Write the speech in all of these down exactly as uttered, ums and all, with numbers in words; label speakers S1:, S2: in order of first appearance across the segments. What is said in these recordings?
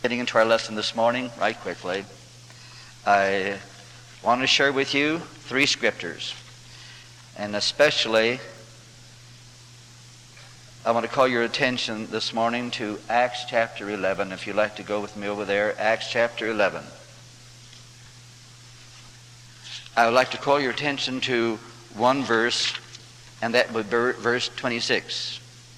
S1: Getting into our lesson this morning, right quickly, I want to share with you three scriptures. And especially, I want to call your attention this morning to Acts chapter eleven. If you'd like to go with me over there, Acts chapter eleven. I would like to call your attention to one verse, and that would be verse twenty-six.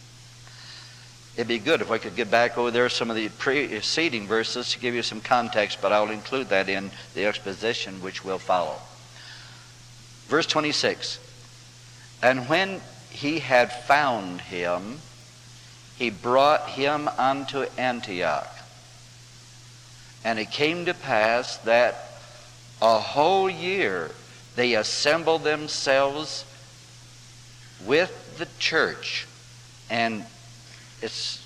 S1: It'd be good if I could get back over there some of the preceding verses to give you some context, but I'll include that in the exposition which will follow. Verse twenty-six. And when he had found him, he brought him unto Antioch. And it came to pass that a whole year they assembled themselves with the church. And it's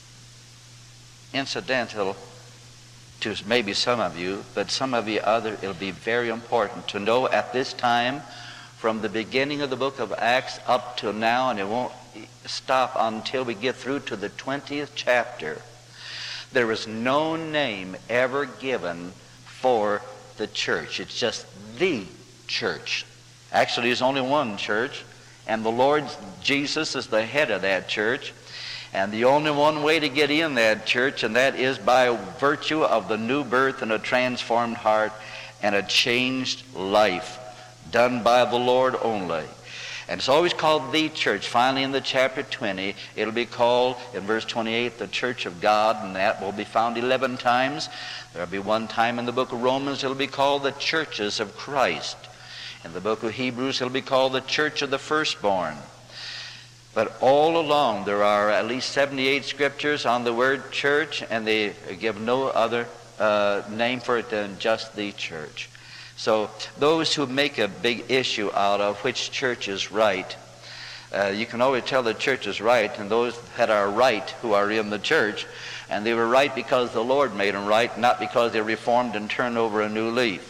S1: incidental to maybe some of you, but some of you other, it'll be very important to know at this time, from the beginning of the book of Acts up till now, and it won't stop until we get through to the twentieth chapter, there is no name ever given for the church. It's just the church. Actually, there's only one church, and the Lord Jesus is the head of that church. And the only one way to get in that church, and that is by virtue of the new birth and a transformed heart and a changed life done by the Lord only. And it's always called the church. Finally, in the chapter twenty, it'll be called, in verse twenty-eight, the church of God, and that will be found eleven times. There'll be one time in the book of Romans, it'll be called the churches of Christ. In the book of Hebrews, it'll be called the church of the firstborn. But all along, there are at least seventy-eight scriptures on the word church, and they give no other uh, name for it than just the church. So those who make a big issue out of which church is right, uh, you can always tell the church is right, and those that are right who are in the church, and they were right because the Lord made them right, not because they reformed and turned over a new leaf.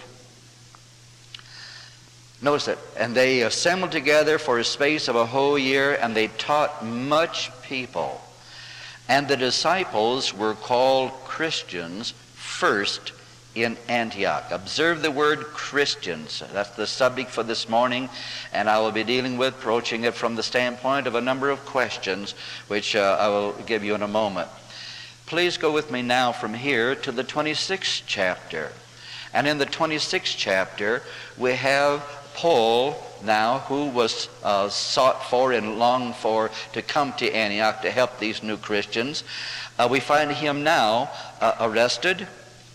S1: Notice it. And they assembled together for a space of a whole year, and they taught much people. And the disciples were called Christians first in Antioch. Observe the word Christians. That's the subject for this morning, and I will be dealing with, approaching it from the standpoint of a number of questions, which uh, I will give you in a moment. Please go with me now from here to the twenty-sixth chapter. And in the twenty-sixth chapter, we have Paul now, who was uh, sought for and longed for to come to Antioch to help these new Christians. Uh, we find him now uh, arrested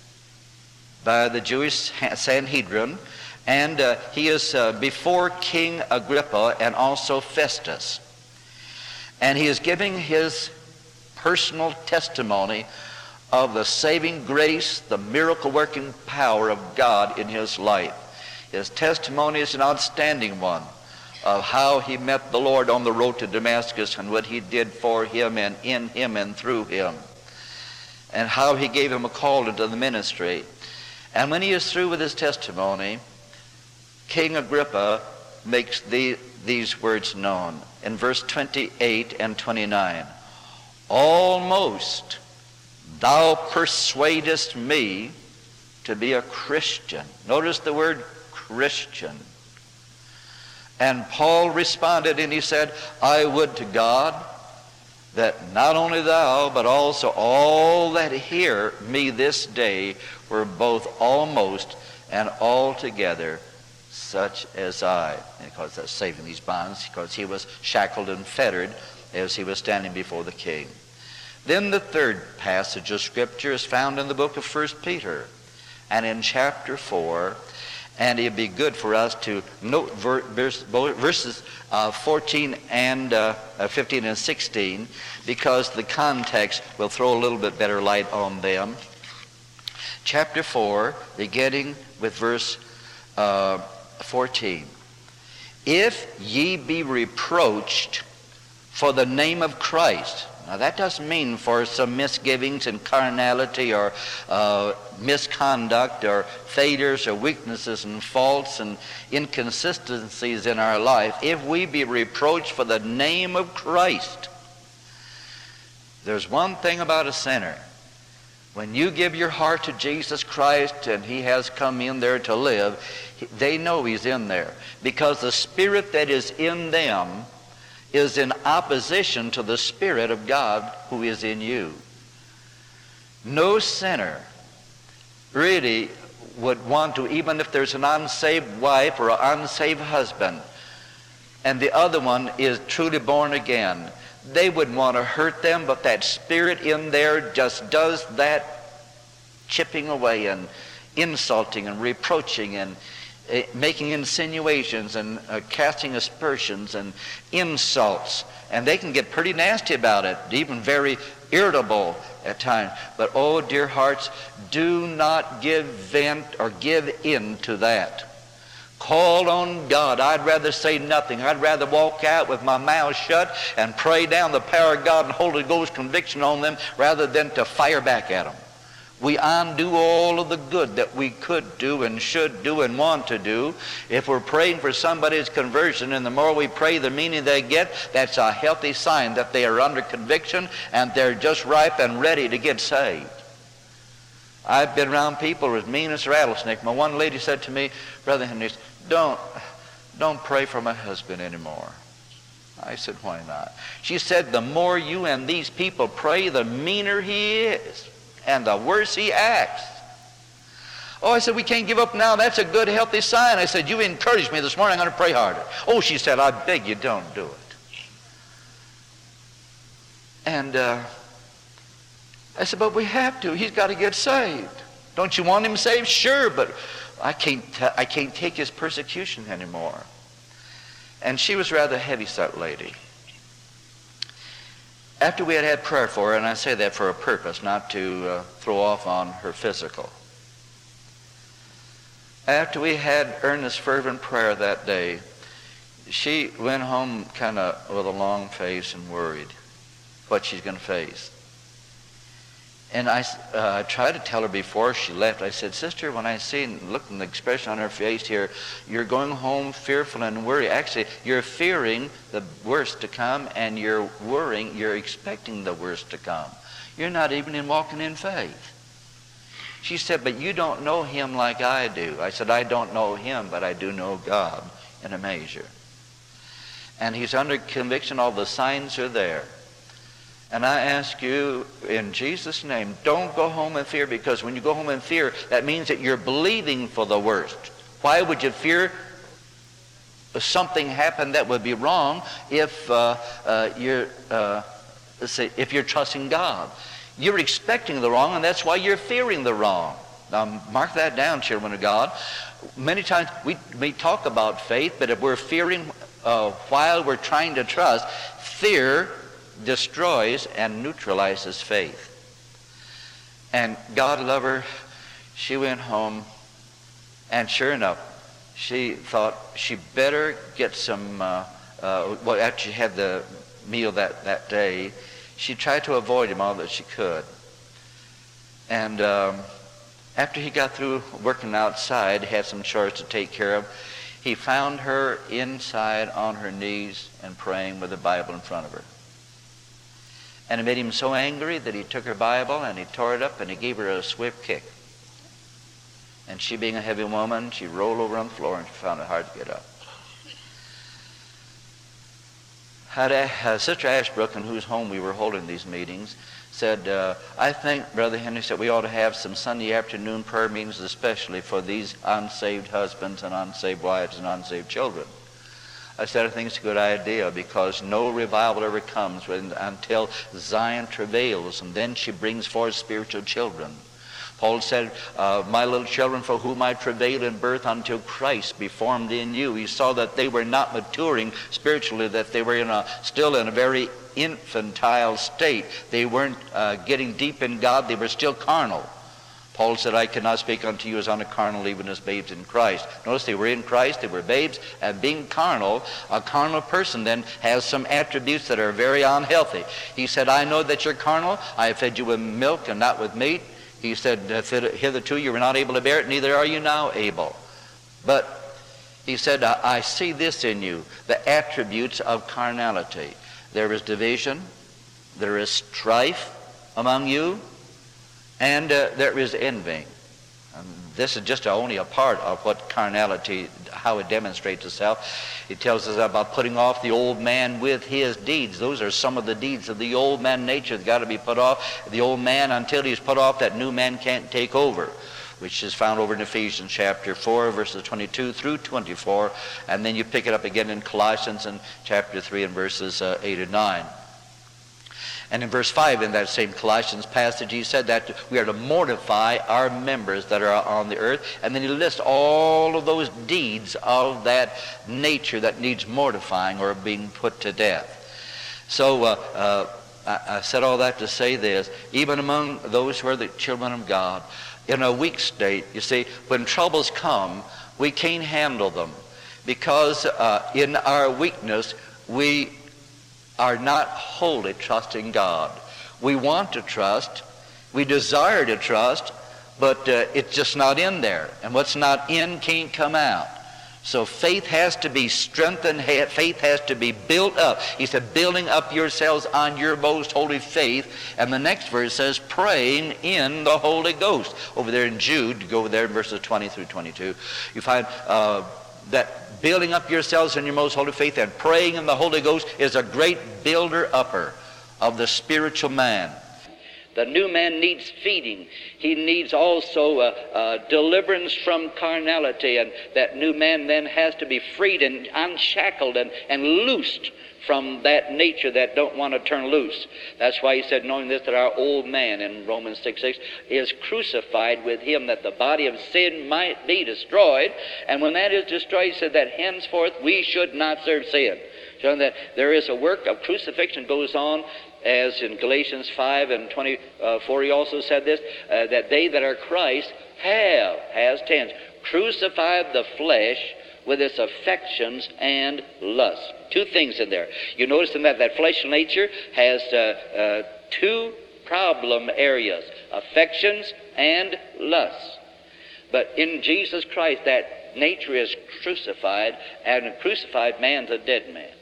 S1: by the Jewish Sanhedrin, and uh, he is uh, before King Agrippa and also Festus. And he is giving his personal testimony of the saving grace, the miracle-working power of God in his life. His testimony is an outstanding one of how he met the Lord on the road to Damascus and what he did for him and in him and through him, and how he gave him a call into the ministry. And when he is through with his testimony, King Agrippa makes the, these words known in verse twenty-eight and twenty-nine. Almost thou persuadest me to be a Christian. Notice the word Christian. And Paul responded and he said, I would to God that not only thou, but also all that hear me this day were both almost and altogether such as I. And of course, that's saving these bonds, because he was shackled and fettered as he was standing before the king. Then the third passage of Scripture is found in the book of First Peter, and in chapter four. And it'd be good for us to note verses uh, fourteen and uh, fifteen and sixteen, because the context will throw a little bit better light on them. Chapter four, beginning with verse uh, fourteen. If ye be reproached for the name of Christ. Now that doesn't mean for some misgivings and carnality or uh, misconduct or failures or weaknesses and faults and inconsistencies in our life. If we be reproached for the name of Christ, there's one thing about a sinner. When you give your heart to Jesus Christ and he has come in there to live, they know he's in there, because the Spirit that is in them is in opposition to the Spirit of God who is in you. No sinner really would want to, even if there's an unsaved wife or an unsaved husband, and the other one is truly born again, they wouldn't want to hurt them, but that spirit in there just does that chipping away and insulting and reproaching and uh, making insinuations and uh, casting aspersions and insults. And they can get pretty nasty about it, even very irritable at times. But oh, dear hearts, do not give vent or give in to that. Call on God. I'd rather say nothing. I'd rather walk out with my mouth shut and pray down the power of God and Holy Ghost conviction on them rather than to fire back at them. We undo all of the good that we could do and should do and want to do. If we're praying for somebody's conversion, and the more we pray, the meaner they get, that's a healthy sign that they are under conviction and they're just ripe and ready to get saved. I've been around people as mean as rattlesnake. My one lady said to me, Brother Henry, don't, don't pray for my husband anymore. I said, why not? She said, the more you and these people pray, the meaner he is and the worse he acts. Oh, I said, we can't give up now. That's a good, healthy sign. I said, you encouraged me this morning. I'm going to pray harder. Oh, she said, I beg you, don't do it. And uh, I said, but we have to. He's got to get saved. Don't you want him saved? Sure, but I can't, t- I can't take his persecution anymore. And she was rather a heavy-set lady. After we had had prayer for her, and I say that for a purpose, not to uh, throw off on her physical. After we had earnest, fervent prayer that day, she went home kind of with a long face and worried what she's going to face. And I uh, tried to tell her before she left, I said, Sister, when I see and look at the expression on her face here, you're going home fearful and worried. Actually, you're fearing the worst to come, and you're worrying, you're expecting the worst to come. You're not even in walking in faith. She said, but you don't know him like I do. I said, I don't know him, but I do know God in a measure. And he's under conviction. All the signs are there. And I ask you, in Jesus' name, don't go home in fear, because when you go home in fear, that means that you're believing for the worst. Why would you fear something happen that would be wrong if uh, uh, you're, uh, let's say, if you're trusting God? You're expecting the wrong, and that's why you're fearing the wrong. Now, mark that down, children of God. Many times we, we talk about faith, but if we're fearing uh, while we're trying to trust, fear destroys and neutralizes faith. And God love her, she went home, and sure enough, she thought she better get some, uh, uh, well, after she had the meal that, that day, she tried to avoid him all that she could. And um, after he got through working outside, had some chores to take care of, he found her inside on her knees and praying with the Bible in front of her. And it made him so angry that he took her Bible and he tore it up and he gave her a swift kick. And she, being a heavy woman, she rolled over on the floor and she found it hard to get up. Had uh, Sister Ashbrook, in whose home we were holding these meetings, said, uh, I think, Brother Henry, said we ought to have some Sunday afternoon prayer meetings, especially for these unsaved husbands and unsaved wives and unsaved children. I said, I think it's a good idea, because no revival ever comes when, until Zion travails, and then she brings forth spiritual children. Paul said, uh, my little children, for whom I travail in birth until Christ be formed in you. He saw that they were not maturing spiritually, that they were in a, still in a very infantile state. They weren't uh, getting deep in God. They were still carnal. Paul said, I cannot speak unto you as unto carnal, even as babes in Christ. Notice they were in Christ, they were babes, and being carnal, a carnal person then has some attributes that are very unhealthy. He said, I know that you're carnal. I have fed you with milk and not with meat. He said, hitherto you were not able to bear it, neither are you now able. But he said, I, I see this in you, the attributes of carnality. There is division, there is strife among you, And uh, there is envying. Um, this is just only a part of what carnality, how it demonstrates itself. It tells us about putting off the old man with his deeds. Those are some of the deeds of the old man nature that got to be put off. The old man, until he's put off, that new man can't take over, which is found over in Ephesians chapter four, verses twenty-two through twenty-four. And then you pick it up again in Colossians in chapter three and verses uh, eight and nine. And in verse five in that same Colossians passage, he said that we are to mortify our members that are on the earth. And then he lists all of those deeds of that nature that needs mortifying or being put to death. So uh, uh, I, I said all that to say this. Even among those who are the children of God, in a weak state, you see, when troubles come, we can't handle them. Because uh, in our weakness, we are not wholly trusting God. We want to trust, we desire to trust, but uh, it's just not in there. And what's not in can't come out. So faith has to be strengthened, faith has to be built up. He said, building up yourselves on your most holy faith. And the next verse says, praying in the Holy Ghost. Over there in Jude, go over there in verses twenty through twenty-two, you find uh, that building up yourselves in your most holy faith and praying in the Holy Ghost is a great builder-upper of the spiritual man. The new man needs feeding. He needs also uh, uh, deliverance from carnality, and that new man then has to be freed and unshackled and, and loosed from that nature that don't want to turn loose. That's why he said, knowing this, that our old man in Romans six six is crucified with him, that the body of sin might be destroyed. And when that is destroyed, he said that henceforth we should not serve sin. So that there is a work of crucifixion goes on, as in Galatians five and twenty-four he also said this, uh, that they that are Christ have, has tense, crucified the flesh with its affections and lusts. Two things in there. You notice in that that fleshly nature has uh, uh, two problem areas, affections and lusts. But in Jesus Christ, that nature is crucified, and a crucified man's a dead man.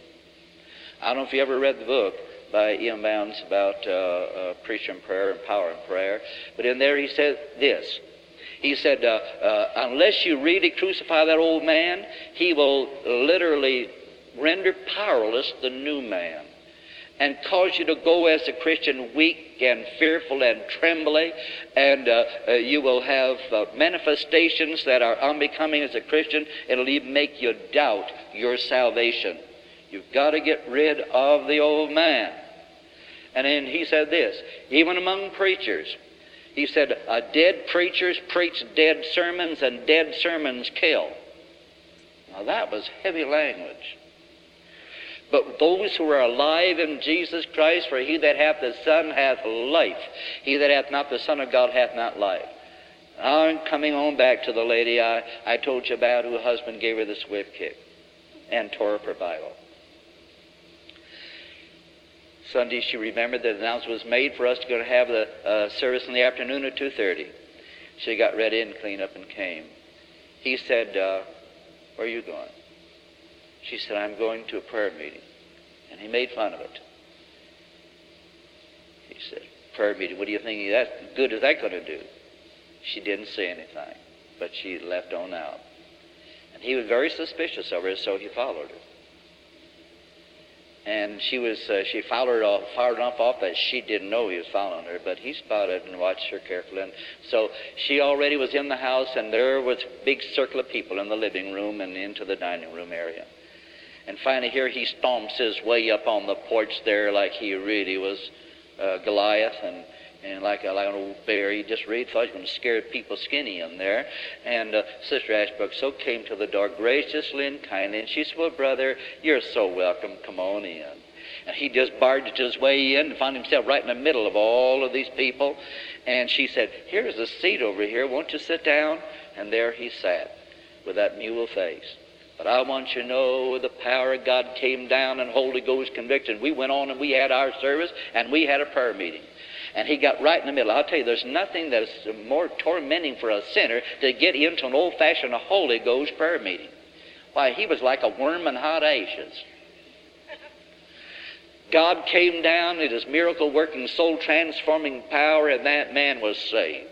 S1: I don't know if you ever read the book by E M Bounds about uh, uh, preacher and prayer and power and prayer, but in there he said this. He said, uh, uh, unless you really crucify that old man, he will literally render powerless the new man and cause you to go as a Christian weak and fearful and trembling, and uh, uh, you will have uh, manifestations that are unbecoming as a Christian. It'll even make you doubt your salvation. You've got to get rid of the old man. And then he said this, even among preachers, he said, uh, dead preachers preach dead sermons, and dead sermons kill. Now that was heavy language. But those who are alive in Jesus Christ, for he that hath the Son hath life. He that hath not the Son of God hath not life. Now I'm coming on back to the lady I, I told you about, whose husband gave her the swift kick and tore up her Bible. Sunday she remembered that the announcement was made for us to go to have the uh, service in the afternoon at two thirty. She got ready and cleaned up and came. He said, uh, where are you going? She said, I'm going to a prayer meeting. And he made fun of it. He said, prayer meeting, what do you think that good is that going to do? She didn't say anything, but she left on out. And he was very suspicious of her, so he followed her. And she was, uh, she followed off, far enough off that she didn't know he was following her, but he spotted and watched her carefully. And so she already was in the house, and there was a big circle of people in the living room and into the dining room area. And finally here he stomps his way up on the porch there like he really was uh, Goliath, and And like, a, like an old bear, he just really thought he was going to scare people skinny in there. And uh, Sister Ashbrook so came to the door graciously and kindly, and she said, well, brother, you're so welcome. Come on in. And he just barged his way in and found himself right in the middle of all of these people. And she said, here's a seat over here. Won't you sit down? And there he sat with that mule face. But I want you to know the power of God came down and Holy Ghost conviction. We went on and we had our service, and we had a prayer meeting. And he got right in the middle. I'll tell you, there's nothing that's more tormenting for a sinner to get into an old-fashioned Holy Ghost prayer meeting. Why, he was like a worm in hot ashes. God came down in His miracle-working, soul-transforming power, and that man was saved.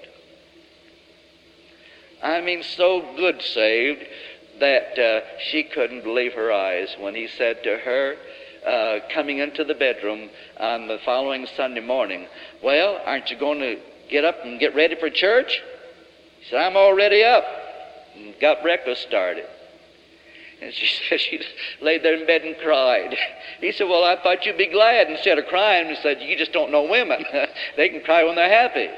S1: I mean, so good saved that uh, she couldn't believe her eyes when he said to her, uh, coming into the bedroom on the following Sunday morning, "Well, aren't you going to get up and get ready for church?" She said, "I'm already up," and got breakfast started. And she said she laid there in bed and cried. He said, "Well, I thought you'd be glad instead of crying." He said, "You just don't know women. They can cry when they're happy."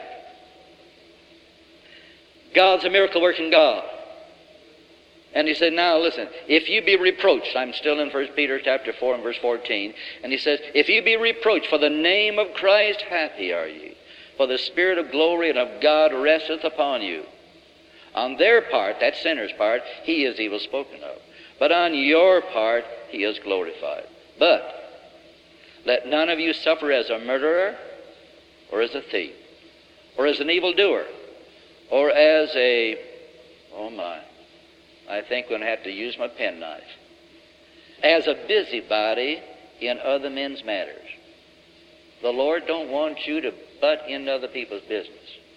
S1: God's a miracle-working God. And he said, "Now listen, if you be reproached," I'm still in First Peter chapter four and verse fourteen, and he says, "If you be reproached for the name of Christ, happy are ye, for the Spirit of glory and of God resteth upon you. On their part," that sinner's part, "he is evil spoken of, but on your part he is glorified. But let none of you suffer as a murderer, or as a thief, or as an evildoer, or as a," oh my, I think I'm going to have to use my penknife, "as a busybody in other men's matters." The Lord don't want you to butt into other people's business.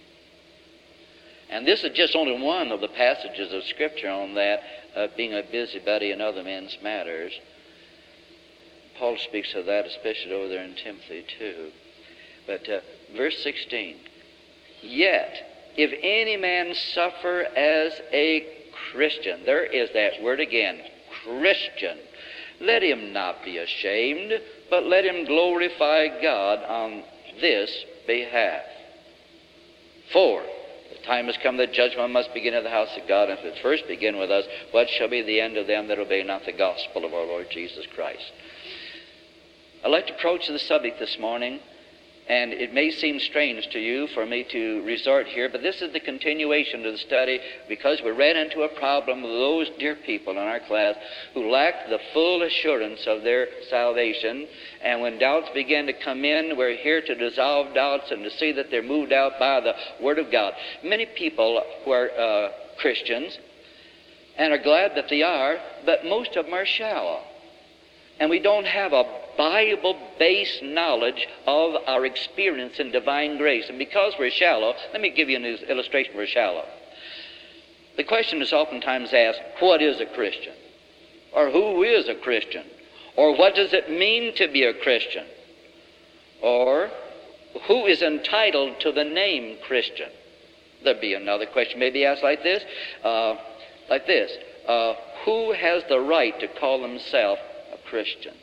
S1: And this is just only one of the passages of Scripture on that, uh, being a busybody in other men's matters. Paul speaks of that, especially over there in Timothy too. But uh, verse sixteen, "Yet, if any man suffer as a Christian," there is that word again, Christian, "let him not be ashamed, but let him glorify God on this behalf. For the time has come that judgment must begin at the house of God, and if it first begin with us, what shall be the end of them that obey not the gospel of our Lord Jesus Christ?" I'd like to approach the subject this morning, and it may seem strange to you for me to resort here, but this is the continuation of the study, because we ran into a problem with those dear people in our class who lacked the full assurance of their salvation. And when doubts began to come in, we're here to dissolve doubts and to see that they're moved out by the Word of God. Many people who are uh, Christians and are glad that they are, but most of them are shallow. And we don't have a Bible-based knowledge of our experience in divine grace. And because we're shallow, let me give you an illustration. We're shallow. The question is oftentimes asked, what is a Christian? Or who is a Christian? Or what does it mean to be a Christian? Or who is entitled to the name Christian? There'd be another question maybe asked like this. Uh, like this. Uh, who has the right to call himself a Christian?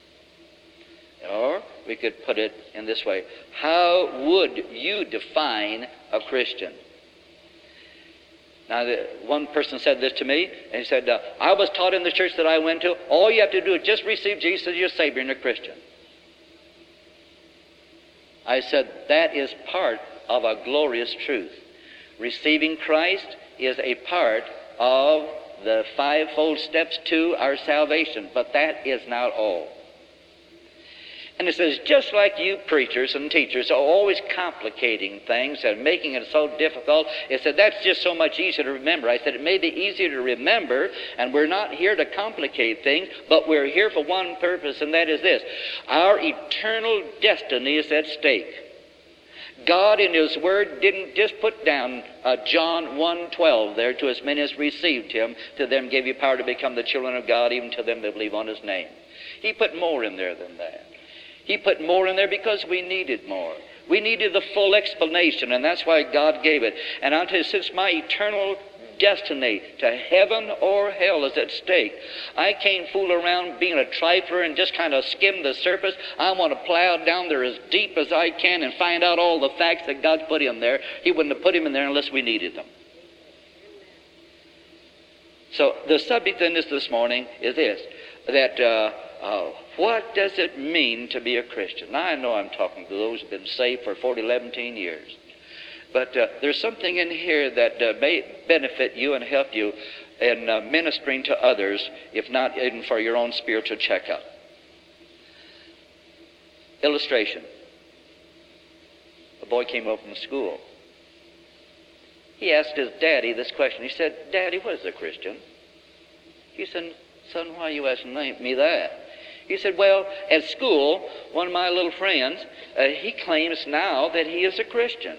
S1: Or we could put it in this way. How would you define a Christian? Now, the, one person said this to me, and he said, uh, "I was taught in the church that I went to, all you have to do is just receive Jesus as your Savior and you're a Christian." I said, that is part of a glorious truth. Receiving Christ is a part of the fivefold steps to our salvation, but that is not all. And it says, just like you preachers and teachers are always complicating things and making it so difficult, it said that's just so much easier to remember. I said it may be easier to remember, and we're not here to complicate things, but we're here for one purpose, and that is this. Our eternal destiny is at stake. God in His Word didn't just put down uh, John one twelve there, to as many as received Him, to them gave you power to become the children of God, even to them that believe on His name. He put more in there than that. He put more in there because we needed more. We needed the full explanation, and that's why God gave it. And I'll tell you, since my eternal destiny to heaven or hell is at stake, I can't fool around being a trifler and just kind of skim the surface. I want to plow down there as deep as I can and find out all the facts that God's put in there. He wouldn't have put him in there unless we needed them. So the subject then is this morning is this, that uh, uh, what does it mean to be a Christian? Now, I know I'm talking to those who have been saved for forty, eleven years. But uh, there's something in here that uh, may benefit you and help you in uh, ministering to others, if not even for your own spiritual checkup. Illustration. A boy came home from school. He asked his daddy this question. He said, "Daddy, what is a Christian?" He said, "Son, why are you asking me that?"
S2: He said, well, at school, one of my little friends, uh, he claims now that he is a Christian.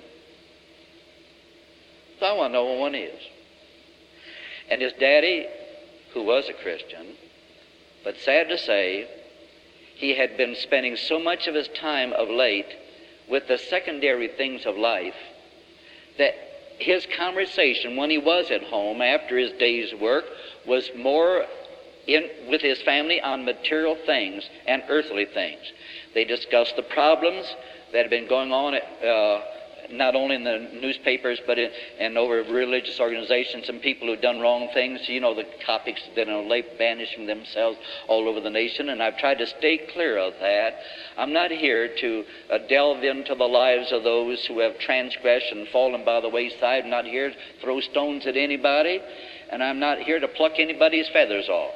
S2: So I want to know what one is. And his daddy, who was a Christian, but sad to say, he had been spending so much of his time of late with the secondary things of life that his conversation when he was at home after his day's work was more in with his family on material things and earthly things. They discussed the problems that had been going on at, uh, not only in the newspapers but in, and over religious organizations and people who've done wrong things. You know, the topics that are late banishing themselves all over the nation, and I've tried to stay clear of that. I'm not here to uh, delve into the lives of those who have transgressed and fallen by the wayside. I'm not here to throw stones at anybody, and I'm not here to pluck anybody's feathers off.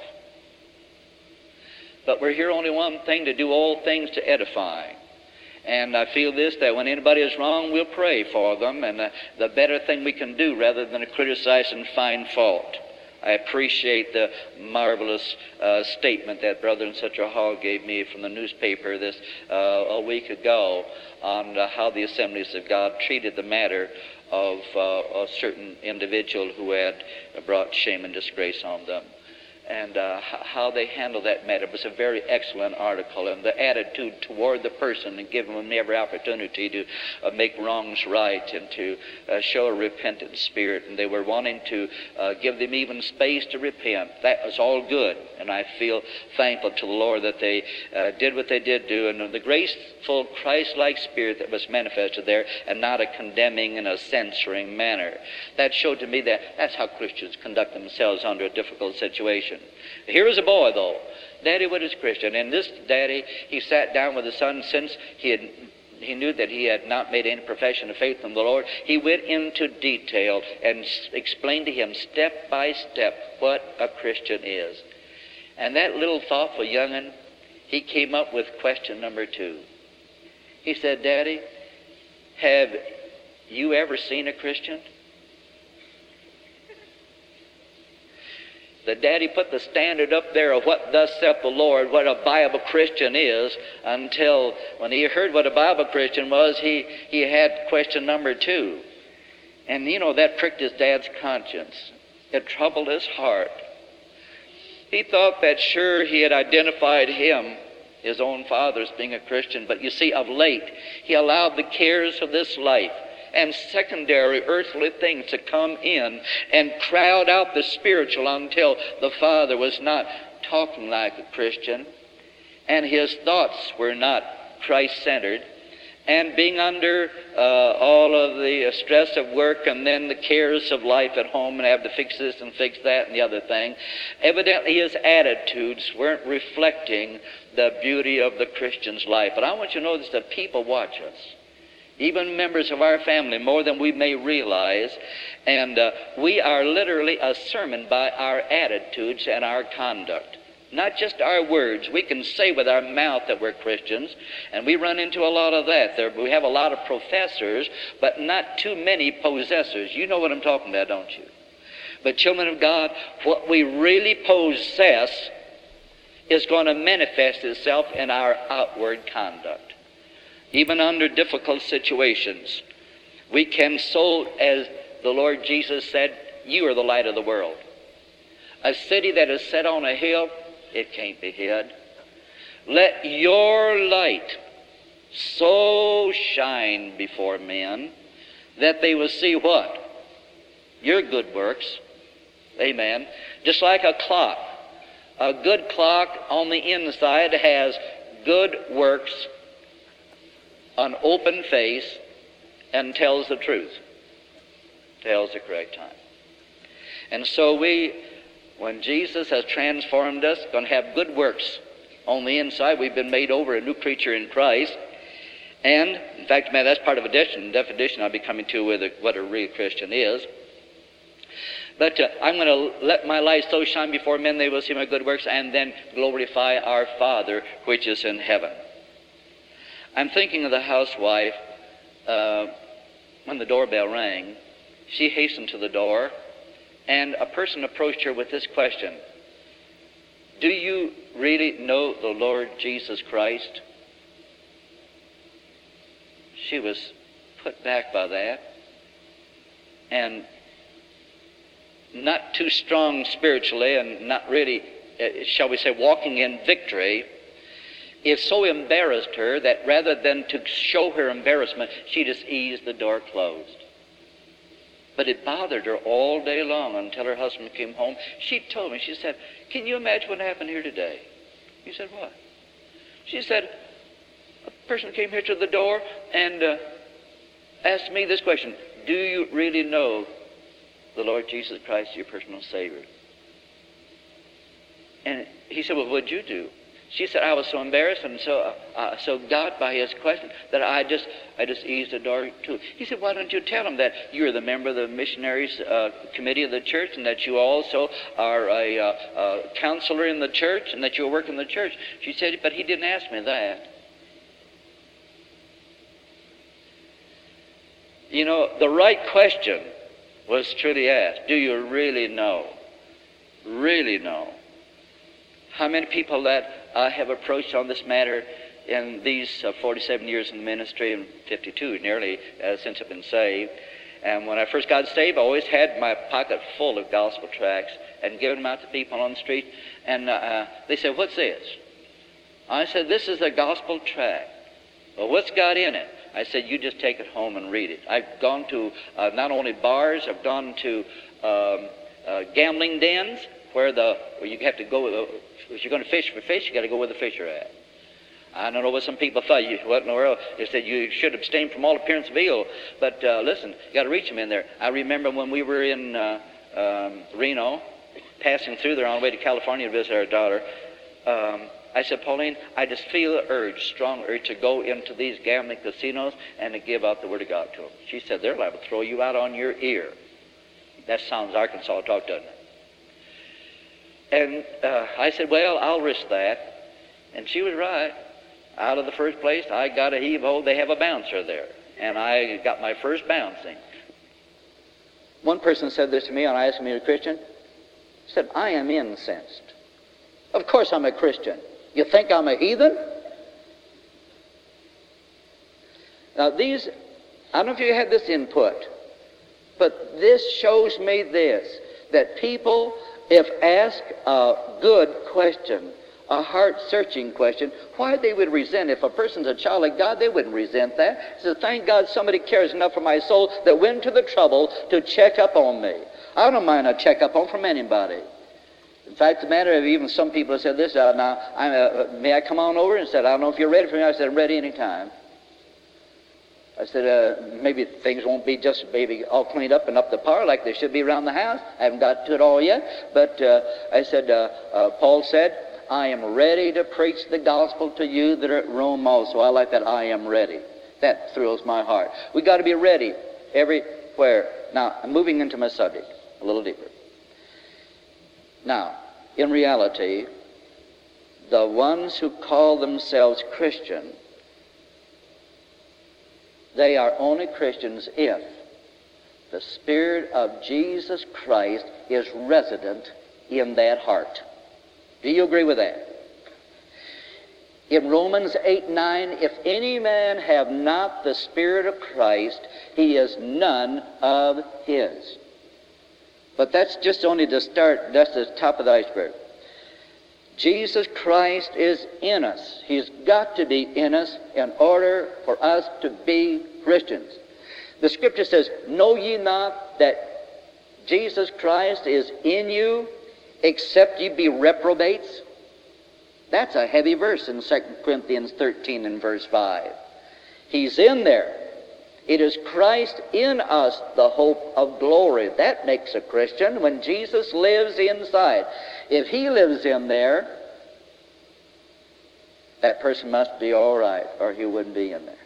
S2: But we're here only one thing, to do all things to edify. And I feel this, that when anybody is wrong, we'll pray for them, and uh, the better thing we can do rather than to criticize and find fault. I appreciate the marvelous uh, statement that Brother and Sister Hall gave me from the newspaper this uh, a week ago on uh, how the Assemblies of God treated the matter of uh, a certain individual who had brought shame and disgrace on them. And uh, how they handled that matter was a very excellent article, and the attitude toward the person and giving them every opportunity to uh, make wrongs right and to uh, show a repentant spirit, and they were wanting to uh, give them even space to repent. That was all good, and I feel thankful to the Lord that they uh, did what they did do, and the graceful Christ-like spirit that was manifested there, and not a condemning and a censoring manner. That showed to me that that's how Christians conduct themselves under a difficult situation. Here was a boy, though. Daddy was a Christian, and this daddy, he sat down with his son since he had he knew that he had not made any profession of faith in the Lord. He went into detail and s- explained to him step by step what a Christian is. And that little thoughtful young'un, he came up with question number two. He said, Daddy, have you ever seen a Christian? The daddy put the standard up there of what thus saith the Lord, what a Bible Christian is, until when he heard what a Bible Christian was, he, he had question number two. And you know, that pricked his dad's conscience. It troubled his heart. He thought that sure he had identified him, his own father, as being a Christian, but you see, of late, he allowed the cares of this life and secondary earthly things to come in and crowd out the spiritual until the father was not talking like a Christian, and his thoughts were not Christ-centered, and being under uh, all of the stress of work and then the cares of life at home and have to fix this and fix that and the other thing, evidently his attitudes weren't reflecting the beauty of the Christian's life. But I want you to notice that people watch us, even members of our family, more than we may realize. And uh, we are literally a sermon by our attitudes and our conduct. Not just our words. We can say with our mouth that we're Christians, and we run into a lot of that. There, we have a lot of professors, but not too many possessors. You know what I'm talking about, don't you? But children of God, what we really possess is going to manifest itself in our outward conduct. Even under difficult situations, we can so, as the Lord Jesus said, you are the light of the world. A city that is set on a hill, it can't be hid. Let your light so shine before men that they will see what? Your good works. Amen. Just like a clock. A good clock on the inside has good works, an open face, and tells the truth, tells the correct time. And so we, when Jesus has transformed us, going to have good works on the inside. We've been made over a new creature in Christ. And, in fact, man, that's part of a definition, definition I'll be coming to with a, what a real Christian is. But uh, I'm going to let my light so shine before men they will see my good works and then glorify our Father which is in heaven. I'm thinking of the housewife uh, when the doorbell rang. She hastened to the door, and a person approached her with this question. do you really know the Lord Jesus Christ? She was put back by that, and not too strong spiritually, and not really, uh, shall we say, walking in victory. It so embarrassed her that rather than to show her embarrassment, she just eased the door closed. But it bothered her all day long until her husband came home. She told me, she said, "Can you imagine what happened here today?" He said, "What?" She said, "A person came here to the door and uh, asked me this question: do you really know the Lord Jesus Christ, your personal Savior?" And he said, "Well, what'd you do?" She said, "I was so embarrassed and so uh, so got by his question that I just I just eased the door to." He said, "Why don't you tell him that you're the member of the missionaries uh, committee of the church, and that you also are a, uh, a counselor in the church, and that you work in the church?" She said, "But he didn't ask me that." You know, the right question was truly asked: do you really know? Really know? How many people that I have approached on this matter in these uh, forty-seven years in the ministry, and fifty-two nearly uh, since I've been saved. And when I first got saved, I always had my pocket full of gospel tracts and given them out to people on the street. And uh, they said, "What's this?" I said, "This is a gospel tract." "Well, what's got in it?" I said, "You just take it home and read it." I've gone to uh, not only bars, I've gone to um, uh, gambling dens where the where you have to go. Uh, if you're going to fish for fish, you got to go where the fish are at. I don't know what some people thought. You, what in the world? They said you should abstain from all appearance of evil. But uh, listen, you got to reach them in there. I remember when we were in uh, um, Reno, passing through there on the way to California to visit our daughter. Um, I said, "Pauline, I just feel the urge, strong urge, to go into these gambling casinos and to give out the Word of God to them." She said, "They're liable to throw you out on your ear." That sounds Arkansas talk, doesn't it? And uh, I said, "Well, I'll risk that." And she was right. Out of the first place, I got a heave-ho. They have a bouncer there. And I got my first bouncing. One person said this to me, and I asked him, "Are you a Christian?" He said, "I am incensed." "Of course I'm a Christian. You think I'm a heathen?" Now these, I don't know if you had this input, but this shows me this, that people, if asked a good question, a heart-searching question, why they would resent. If a person's a child of God, they wouldn't resent that. So thank God somebody cares enough for my soul that went to the trouble to check up on me. I don't mind a check-up on from anybody. In fact, the matter of even some people have said this, uh, now, I'm, uh, may I come on over? And said, "I don't know if you're ready for me." I said, "I'm ready any time." I said, uh, maybe things won't be just maybe all cleaned up and up to par like they should be around the house. I haven't got to it all yet. But uh, I said, uh, uh, Paul said, "I am ready to preach the gospel to you that are at Rome also." I like that, "I am ready." That thrills my heart. We got to be ready everywhere. Now, I'm moving into my subject a little deeper. Now, in reality, the ones who call themselves Christian, they are only Christians if the Spirit of Jesus Christ is resident in that heart. Do you agree with that? In Romans eight nine, "If any man have not the Spirit of Christ, he is none of his." But that's just only the start, that's the top of the iceberg. Jesus Christ is in us. He's got to be in us in order for us to be Christians. The Scripture says, "Know ye not that Jesus Christ is in you, except ye be reprobates?" That's a heavy verse in Second Corinthians thirteen and verse five. He's in there. It is Christ in us, the hope of glory. That makes a Christian when Jesus lives inside. If he lives in there, that person must be all right, or he wouldn't be in there.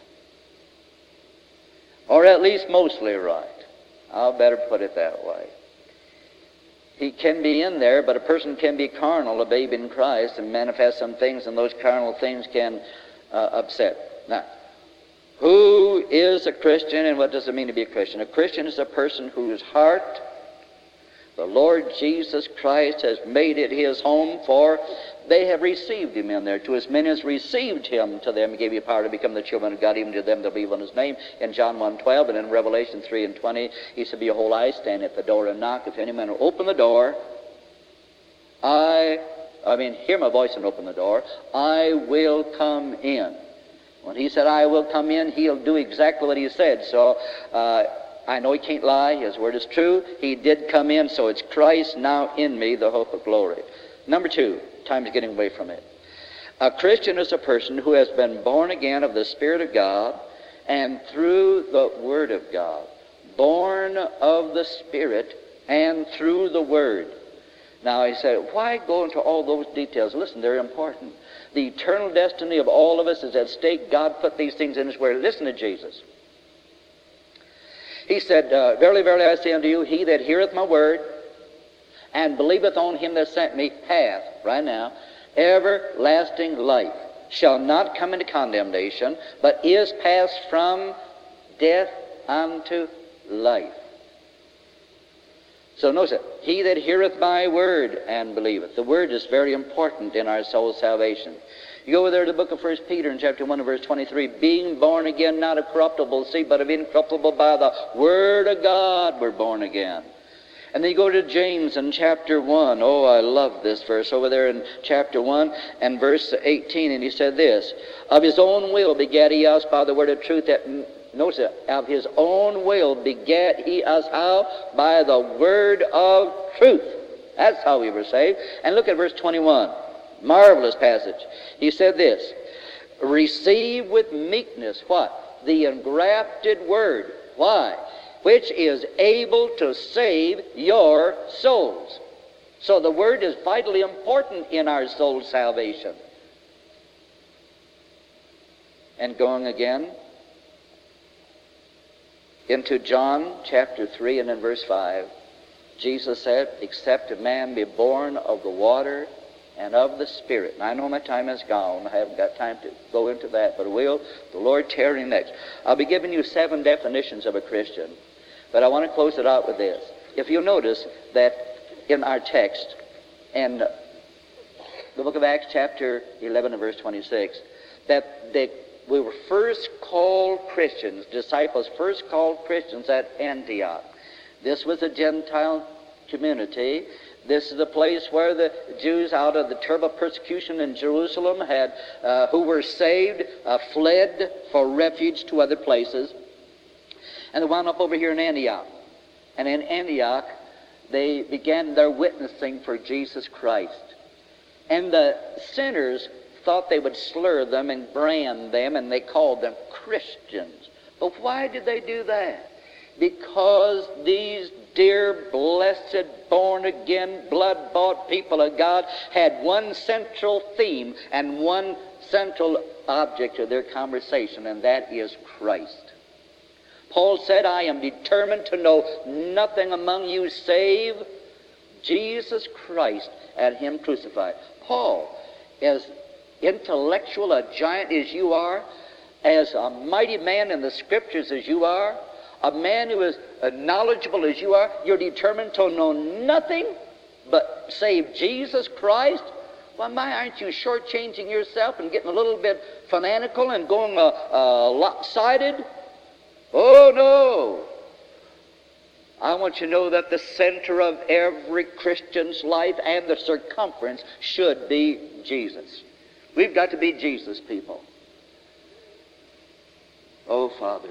S2: Or at least mostly right. I'll better put it that way. He can be in there, but a person can be carnal, a babe in Christ, and manifest some things, and those carnal things can uh, upset. Now, who is a Christian, and what does it mean to be a Christian? A Christian is a person whose heart The Lord Jesus Christ has made it his home, for they have received him in there. To as many as received him, to them he gave you power to become the children of God, even to them that believe on his name, in John one twelve. And in Revelation three and twenty, he said, behold, I stand at the door and knock. If any man will open the door, I, I mean, hear my voice and open the door, I will come in. When he said, I will come in, he'll do exactly what he said. So, uh, I know he can't lie. His word is true. He did come in, so it's Christ now in me, the hope of glory. Number two, time's getting away from it. A Christian is a person who has been born again of the Spirit of God and through the Word of God. Born of the Spirit and through the Word. Now, he said, why go into all those details? Listen, they're important. The eternal destiny of all of us is at stake. God put these things in his Word. Listen to Jesus. He said, uh, verily, verily, I say unto you, he that heareth my word and believeth on him that sent me hath, right now, everlasting life, shall not come into condemnation, but is passed from death unto life. So notice it. He that heareth my word and believeth. The word is very important in our soul salvation. You go over there to the book of First Peter in chapter one and verse twenty-three. Being born again, not of corruptible seed, but of incorruptible by the word of God, we're born again. And then you go to James in chapter one. Oh, I love this verse over there in chapter one and verse eighteen. And he said this, of his own will begat he us by the word of truth. That, notice it, of his own will begat he us how? By the word of truth. That's how we were saved. And look at verse twenty-one. Marvelous passage. He said this, receive with meekness what? The engrafted word. Why? Which is able to save your souls. So the word is vitally important in our soul salvation. And going again into John chapter three and in verse five, Jesus said, except a man be born of the water and of the Spirit. And I know my time is gone. I haven't got time to go into that, but I will, the Lord tarrying next. I'll be giving you seven definitions of a Christian, but I want to close it out with this. If you'll notice that in our text, in the book of Acts chapter eleven and verse twenty-six, that they, we were first called Christians, disciples first called Christians at Antioch. This was a Gentile community. This is the place where the Jews, out of the terrible persecution in Jerusalem, had uh, who were saved, uh, fled for refuge to other places. And they wound up over here in Antioch. And in Antioch, they began their witnessing for Jesus Christ. And the sinners thought they would slur them and brand them, and they called them Christians. But why did they do that? Because these dear, blessed, born-again, blood-bought people of God had one central theme and one central object of their conversation, and that is Christ. Paul said, I am determined to know nothing among you save Jesus Christ and him crucified. Paul, as intellectual a giant as you are, as a mighty man in the Scriptures as you are, a man who is knowledgeable as you are, you're determined to know nothing but save Jesus Christ? Why, my, aren't you shortchanging yourself and getting a little bit fanatical and going uh, uh, lopsided? Oh, no. I want you to know that the center of every Christian's life and the circumference should be Jesus. We've got to be Jesus people. Oh, Father.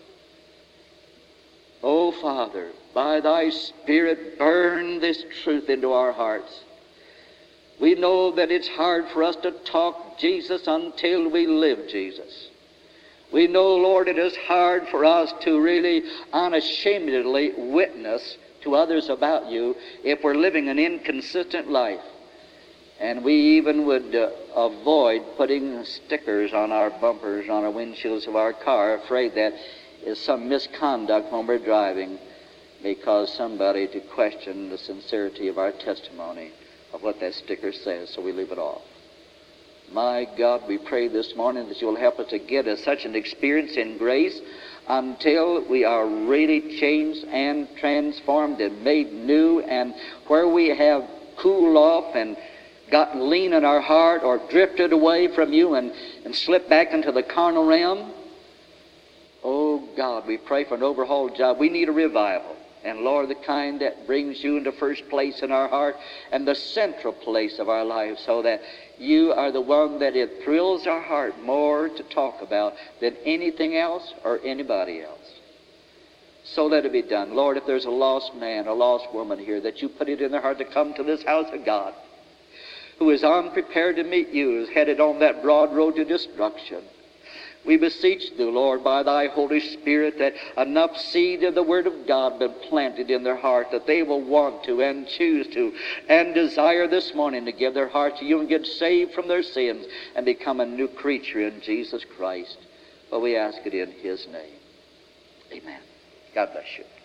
S2: Oh, Father, by thy Spirit, burn this truth into our hearts. We know that it's hard for us to talk Jesus until we live Jesus. We know, Lord, it is hard for us to really unashamedly witness to others about you if we're living an inconsistent life. And we even would uh, avoid putting stickers on our bumpers, on our windshields of our car, afraid that is some misconduct when we're driving, because somebody to question the sincerity of our testimony of what that sticker says, so we leave it off. My God, we pray this morning that you'll help us to get a, such an experience in grace until we are really changed and transformed and made new, and where we have cooled off and gotten lean in our heart or drifted away from you and, and slipped back into the carnal realm. Oh God, we pray for an overhaul job. We need a revival. And Lord, the kind that brings you into first place in our heart and the central place of our life, so that you are the one that it thrills our heart more to talk about than anything else or anybody else. So let it be done. Lord, if there's a lost man, a lost woman here, that you put it in their heart to come to this house of God, who is unprepared to meet you, is headed on that broad road to destruction. We beseech thee, Lord, by thy Holy Spirit, that enough seed of the Word of God be planted in their heart, that they will want to and choose to and desire this morning to give their heart to you and get saved from their sins and become a new creature in Jesus Christ. But we ask it in his name. Amen. God bless you.